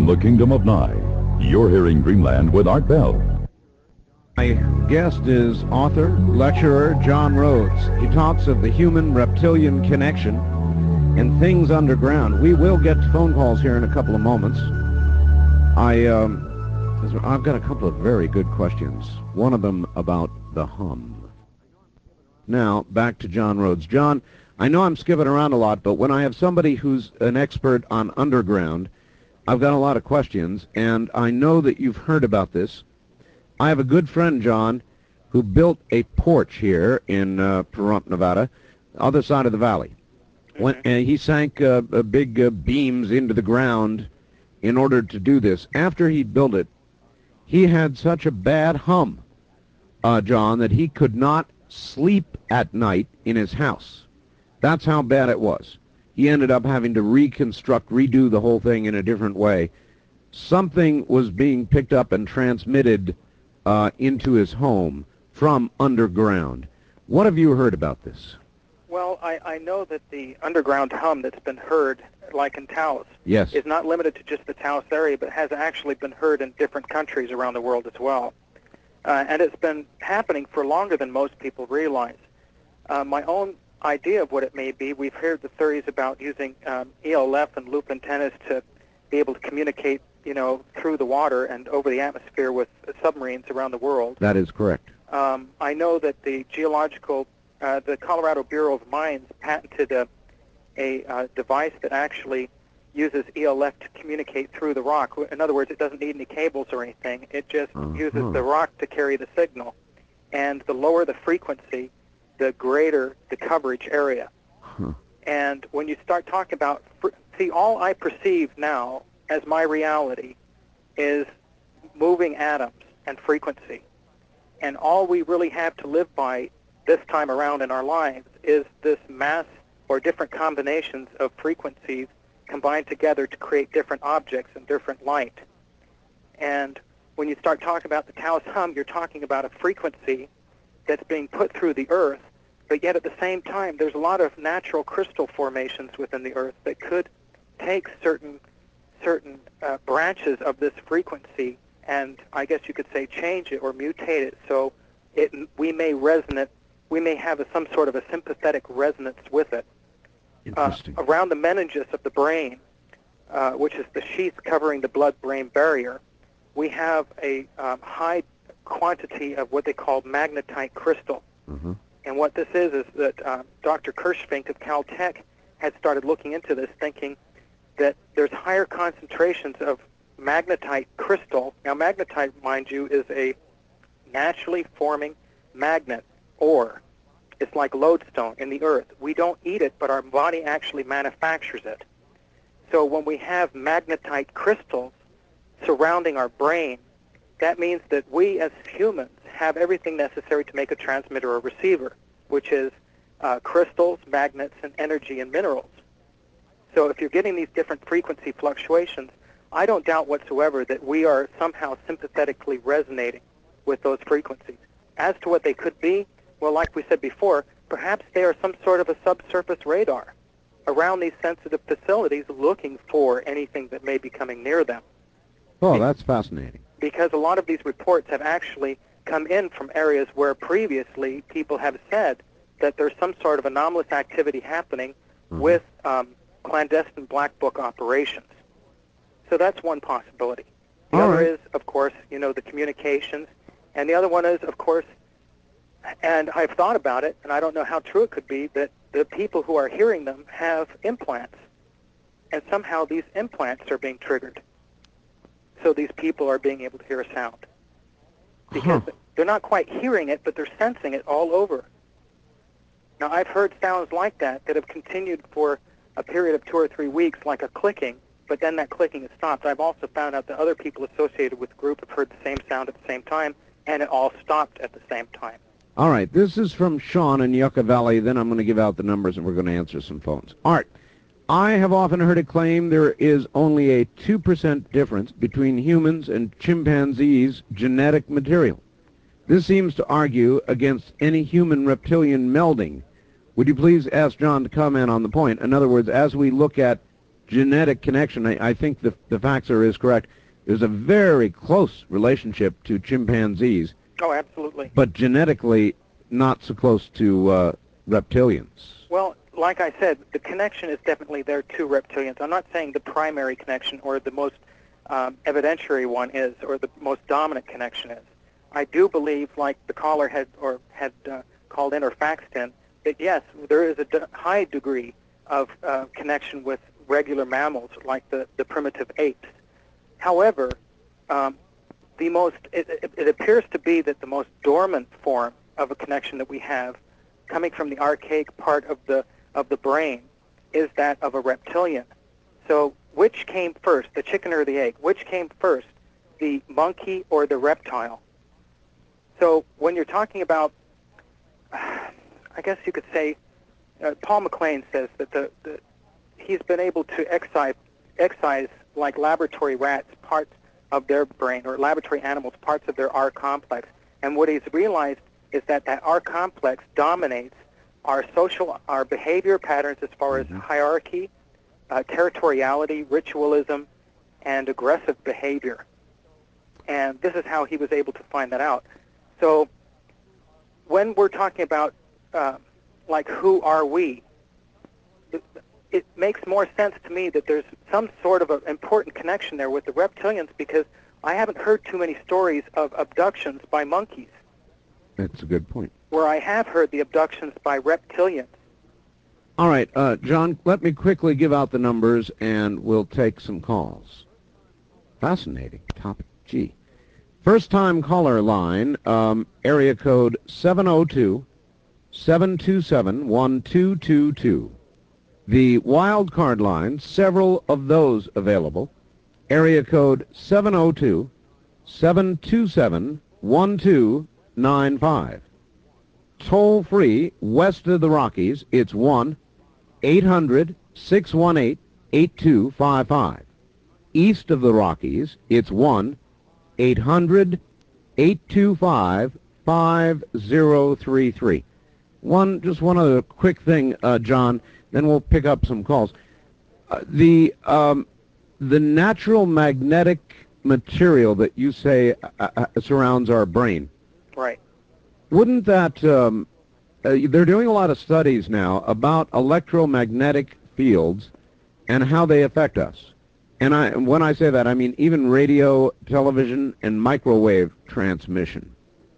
the kingdom of Nye. You're hearing Dreamland with Art Bell. My guest is author, lecturer John Rhodes. He talks of the human-reptilian connection and things underground. We will get to phone calls here in a couple of moments. I've got a couple of very good questions. One of them about the hum. Now, back to John Rhodes. John, I know I'm skipping around a lot, but when I have somebody who's an expert on underground, I've got a lot of questions, and I know that you've heard about this. I have a good friend, John, who built a porch here in Pahrump, Nevada, other side of the valley. And he sank big beams into the ground in order to do this. After he built it, he had such a bad hum, John, that he could not sleep at night in his house. That's how bad it was. He ended up having to redo the whole thing in a different way. Something was being picked up and transmitted into his home from underground. What have you heard about this? Well, I know that the underground hum that's been heard, like in Taos, Yes. is not limited to just the Taos area, but has actually been heard in different countries around the world as well. And it's been happening for longer than most people realize. My own idea of what it may be, we've heard the theories about using ELF and loop antennas to be able to communicate, through the water and over the atmosphere with submarines around the world. That is correct. I know that the Colorado Bureau of Mines patented a device that actually uses ELF to communicate through the rock. In other words, it doesn't need any cables or anything. It just uses the rock to carry the signal. And the lower the frequency, the greater the coverage area. And when you start talking about, all I perceive now as my reality is moving atoms and frequency. And all we really have to live by this time around in our lives is this mass or different combinations of frequencies combined together to create different objects and different light. And when you start talking about the Taos hum, you're talking about a frequency that's being put through the earth, but yet at the same time there's a lot of natural crystal formations within the earth that could take certain branches of this frequency and, I guess you could say, change it or mutate it so we may have some sort of a sympathetic resonance with it. Interesting. Around the meninges of the brain, which is the sheath covering the blood-brain barrier, we have a high quantity of what they call magnetite crystal. And what this is that Dr. Kirschfink of Caltech had started looking into this, thinking that there's higher concentrations of magnetite crystal. Now, magnetite, mind you, is a naturally forming magnet ore. It's like lodestone in the earth. We don't eat it, but our body actually manufactures it. So when we have magnetite crystals surrounding our brain, that means that we as humans have everything necessary to make a transmitter or receiver, which is crystals, magnets, and energy and minerals. So if you're getting these different frequency fluctuations, I don't doubt whatsoever that we are somehow sympathetically resonating with those frequencies. As to what they could be, well, like we said before, perhaps they are some sort of a subsurface radar around these sensitive facilities looking for anything that may be coming near them. Oh, that's fascinating. Because a lot of these reports have actually come in from areas where previously people have said that there's some sort of anomalous activity happening with clandestine black book operations. So that's one possibility. The other is, of course, the communications. And the other one is, of course, and I've thought about it, and I don't know how true it could be, that the people who are hearing them have implants. And somehow these implants are being triggered. So these people are being able to hear a sound. Because they're not quite hearing it, but they're sensing it all over. Now, I've heard sounds like that have continued for a period of 2 or 3 weeks, like a clicking, but then that clicking has stopped. I've also found out that other people associated with the group have heard the same sound at the same time, and it all stopped at the same time. All right, this is from Sean in Yucca Valley. Then I'm going to give out the numbers, and we're going to answer some phones. Art, I have often heard it claimed there is only a 2% difference between humans and chimpanzees' genetic material. This seems to argue against any human-reptilian melding. Would you please ask John to comment on the point? In other words, as we look at genetic connection. I think the Faxer is correct. There's a very close relationship to chimpanzees, Oh, absolutely. but genetically not so close to reptilians. Well, like I said, the connection is definitely there to reptilians. I'm not saying the primary connection or the most evidentiary one is, or the most dominant connection is. I do believe, like the caller had called in or faxed in, that yes, there is a high degree of connection with regular mammals like the primitive apes. However, it appears to be that the most dormant form of a connection that we have, coming from the archaic part of the brain, is that of a reptilian. So which came first, the chicken or the egg? Which came first, the monkey or the reptile? So when you're talking about, I guess you could say, Paul MacLean says that he's been able to excise like laboratory rats parts of their brain, or laboratory animals parts of their R complex. And what he's realized is that R complex dominates our behavior patterns as far as hierarchy, territoriality, ritualism, and aggressive behavior. And this is how he was able to find that out. So when we're talking about like who are we, it makes more sense to me that there's some sort of an important connection there with the reptilians, because I haven't heard too many stories of abductions by monkeys. That's a good point. Where I have heard the abductions by reptilians. All right, John, let me quickly give out the numbers, and we'll take some calls. Fascinating topic. Gee. First-time caller line, area code 702-727-1222. The wild card line, several of those available. Area code 702-727-1295. Toll-free west of the Rockies, it's 1-800-618-8255. East of the Rockies, it's 1-800-825-5033. Just one other quick thing, John, then we'll pick up some calls. The natural magnetic material that you say surrounds our brain. Right. Wouldn't that, they're doing a lot of studies now about electromagnetic fields and how they affect us. And when I say that, I mean even radio, television, and microwave transmission.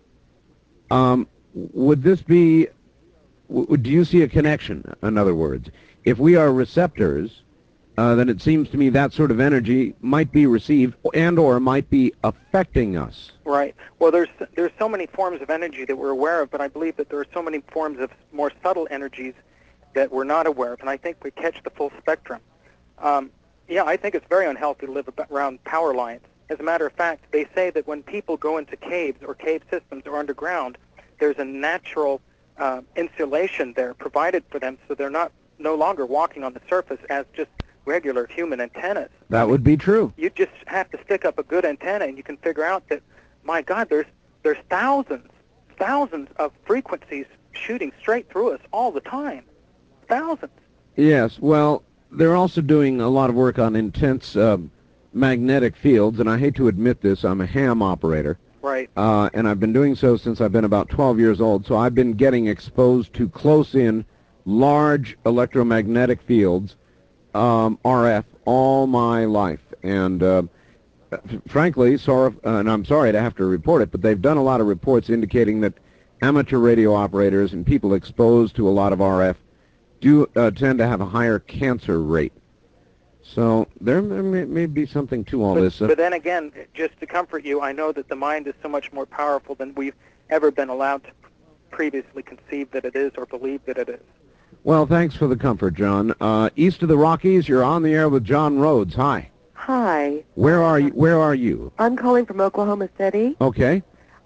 Would this be, do you see a connection, in other words? If we are receptors, then it seems to me that sort of energy might be received and or might be affecting us. Right. Well, there's so many forms of energy that we're aware of, but I believe that there are so many forms of more subtle energies that we're not aware of, and I think we catch the full spectrum. Yeah, I think it's very unhealthy to live around power lines. As a matter of fact, they say that when people go into caves or cave systems or underground, there's a natural insulation there provided for them, so they're no longer walking on the surface as just regular human antennas. That would be true. You just have to stick up a good antenna, and you can figure out that, my God, there's thousands of frequencies shooting straight through us all the time. Thousands. Yes, well, they're also doing a lot of work on intense magnetic fields, and I hate to admit this, I'm a ham operator. Right. And I've been doing so since I've been about 12 years old, so I've been getting exposed to close-in, large electromagnetic fields, RF, all my life. And frankly, and I'm sorry to have to report it, but they've done a lot of reports indicating that amateur radio operators and people exposed to a lot of RF do tend to have a higher cancer rate. So there may be something to all this. But then again, just to comfort you, I know that the mind is so much more powerful than we've ever been allowed to previously conceive that it is or believe that it is. Well, thanks for the comfort, John. East of the Rockies, you're on the air with John Rhodes. Hi. Hi. Where are you? I'm calling from Oklahoma City. Okay.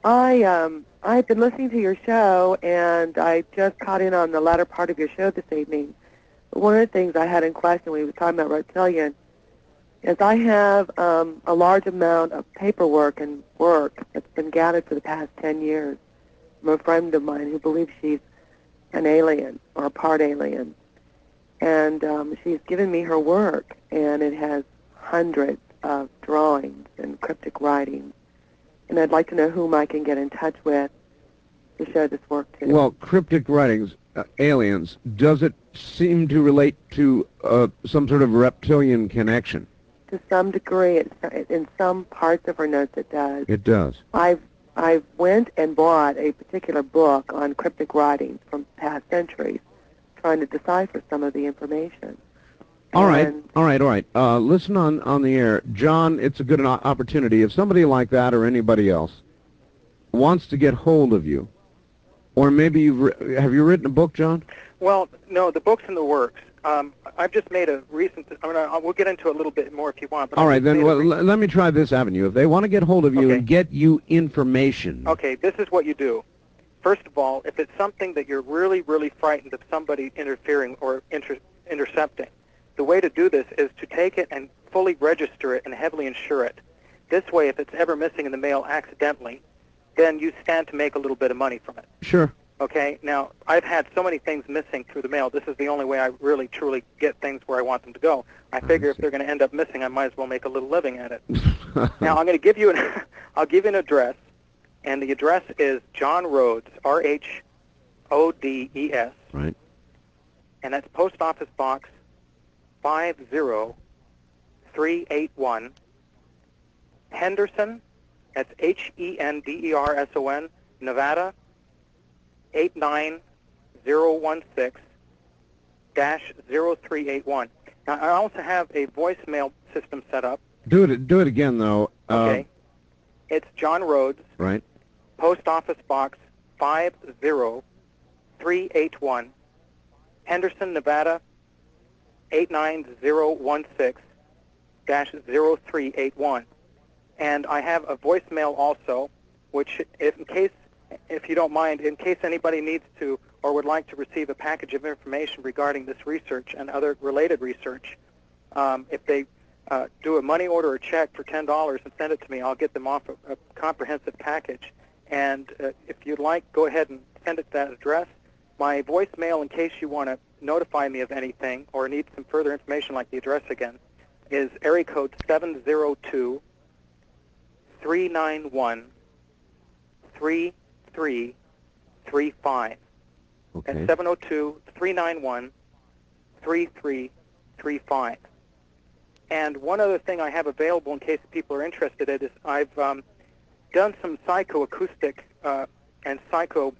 I've been listening to your show, and I just caught in on the latter part of your show this evening. One of the things I had in question when we were talking about reptilian is I have a large amount of paperwork and work that's been gathered for the past 10 years from a friend of mine who believes she's an alien or a part alien. And she's given me her work, and it has hundreds of drawings and cryptic writings. And I'd like to know whom I can get in touch with to show this work to. Well, cryptic writings, aliens, does it seem to relate to some sort of reptilian connection? To some degree, in some parts of her notes it does. It does. I went and bought a particular book on cryptic writings from past centuries, trying to decipher some of the information. All right. Listen on the air. John, it's a good opportunity. If somebody like that or anybody else wants to get hold of you, or maybe have you written a book, John? Well, no, the book's in the works. I've just made a recent. We'll get into it a little bit more if you want. But all right, then let me try this avenue. If they want to get hold of you and get you information. Okay, this is what you do. First of all, if it's something that you're really, really frightened of somebody interfering or intercepting, the way to do this is to take it and fully register it and heavily insure it. This way, if it's ever missing in the mail accidentally, then you stand to make a little bit of money from it. Sure. Okay, now, I've had so many things missing through the mail. This is the only way I really, truly get things where I want them to go. I figure if they're going to end up missing, I might as well make a little living at it. Now, I'm going to give you I'll give you an address, and the address is John Rhodes, R-H-O-D-E-S. Right. And that's Post Office Box 50381, Henderson, that's Henderson, Nevada, 89016-0381. Now, I also have a voicemail system set up. Do it again, though. Okay. It's John Rhodes. Right. Post Office Box 50381, Henderson, Nevada, 89016-0381. And I have a voicemail also, which, if you don't mind, in case anybody needs to or would like to receive a package of information regarding this research and other related research, if they do a money order or check for $10 and send it to me, I'll get them off a comprehensive package. And if you'd like, go ahead and send it to that address. My voicemail, in case you want to notify me of anything or need some further information like the address again, is area code 702-391-3335. Okay. That's 702-391-3335. And one other thing I have available in case people are interested in is I've done some psychoacoustic and psycho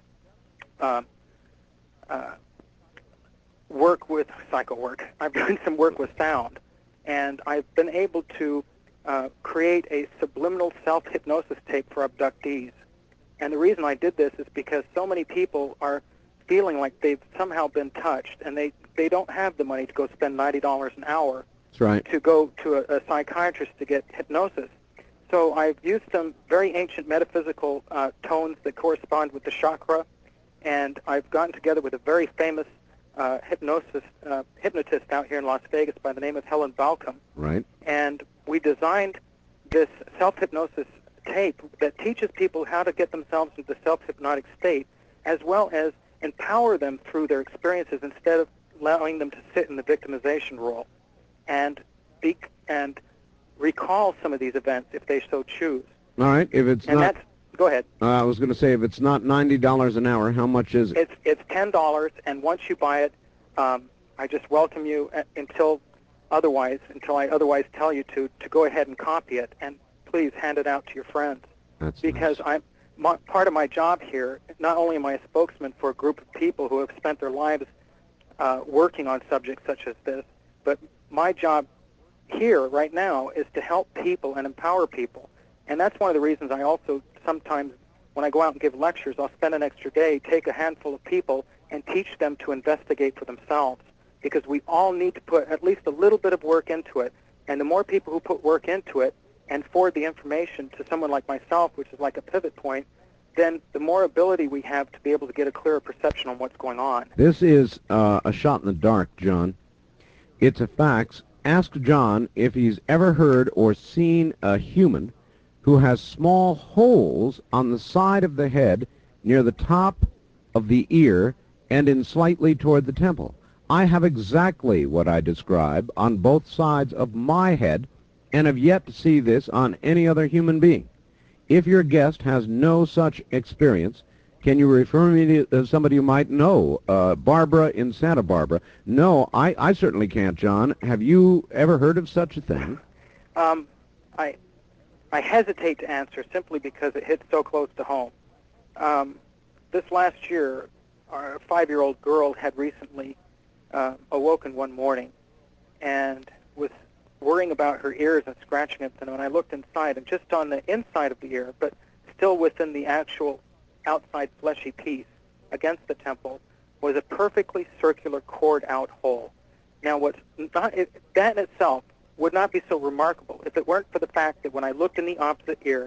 work. I've done some work with sound, and I've been able to create a subliminal self-hypnosis tape for abductees. And the reason I did this is because so many people are feeling like they've somehow been touched, and they don't have the money to go spend $90 an hour. That's right. To go to a psychiatrist to get hypnosis. So I've used some very ancient metaphysical tones that correspond with the chakra, and I've gotten together with a very famous hypnotist out here in Las Vegas by the name of Helen Balcom. Right. And we designed this self-hypnosis tape that teaches people how to get themselves into the self-hypnotic state, as well as empower them through their experiences instead of allowing them to sit in the victimization role, and speak and recall some of these events if they so choose. All right. If it's not, go ahead. I was going to say, if it's not $90 an hour, how much is it? It's $10, and once you buy it, I just welcome you until I otherwise tell you to go ahead and copy it, and please hand it out to your friends. That's because nice. Part of my job here, not only am I a spokesman for a group of people who have spent their lives working on subjects such as this, but my job here right now is to help people and empower people. And that's one of the reasons I also sometimes, when I go out and give lectures, I'll spend an extra day, take a handful of people, and teach them to investigate for themselves. Because we all need to put at least a little bit of work into it. And the more people who put work into it and forward the information to someone like myself, which is like a pivot point, then the more ability we have to be able to get a clearer perception on what's going on. This is a shot in the dark, John. It's a fax. Ask John if he's ever heard or seen a human who has small holes on the side of the head near the top of the ear and in slightly toward the temple. I have exactly what I describe on both sides of my head and have yet to see this on any other human being. If your guest has no such experience, can you refer me to somebody you might know? Barbara in Santa Barbara. No, I certainly can't, John. Have you ever heard of such a thing? I hesitate to answer simply because it hits so close to home. This last year, our 5-year-old girl had recently awoken one morning and was worrying about her ears and scratching at them. And I looked inside, and just on the inside of the ear, but still within the actual outside fleshy piece against the temple, was a perfectly circular cored-out hole. Now, that in itself would not be so remarkable if it weren't for the fact that when I looked in the opposite ear,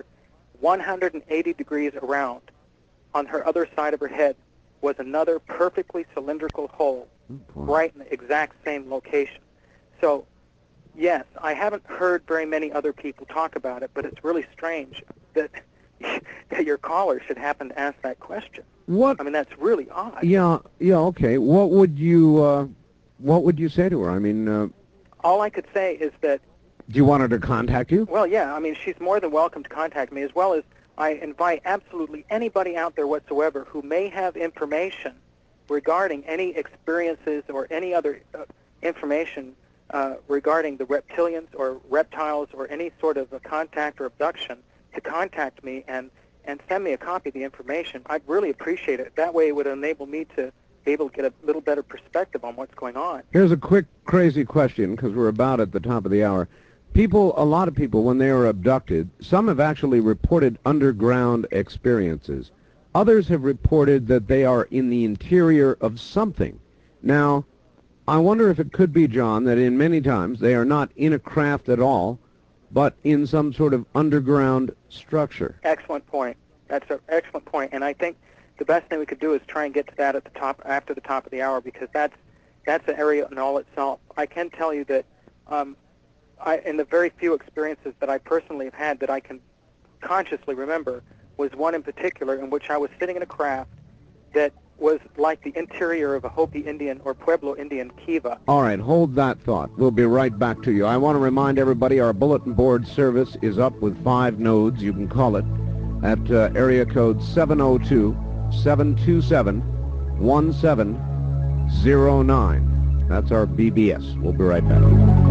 180 degrees around, on her other side of her head, was another perfectly cylindrical hole, right in the exact same location. So, yes, I haven't heard very many other people talk about it, but it's really strange that that your caller should happen to ask that question. What? I mean, that's really odd. Yeah, okay. What would you say to her? I mean, all I could say is that... Do you want her to contact you? Well, yeah. I mean, she's more than welcome to contact me, as well as I invite absolutely anybody out there whatsoever who may have information regarding any experiences or any other information regarding the reptilians or reptiles or any sort of a contact or abduction to contact me and send me a copy of the information. I'd really appreciate it. That way it would enable me to be able to get a little better perspective on what's going on. Here's a quick, crazy question, because we're about at the top of the hour. A lot of people, when they are abducted, some have actually reported underground experiences. Others have reported that they are in the interior of something. Now, I wonder if it could be, John, that in many times they are not in a craft at all, but in some sort of underground structure. Excellent point. That's an excellent point, and I think the best thing we could do is try and get to that at the top, after the top of the hour, because that's an area in all itself. I can tell you that in the very few experiences that I personally have had that I can consciously remember was one in particular in which I was sitting in a craft that was like the interior of a Hopi Indian or Pueblo Indian kiva. All right, hold that thought. We'll be right back to you. I want to remind everybody our bulletin board service is up with 5 nodes. You can call it at area code 702-727-1709. That's our BBS. We'll be right back.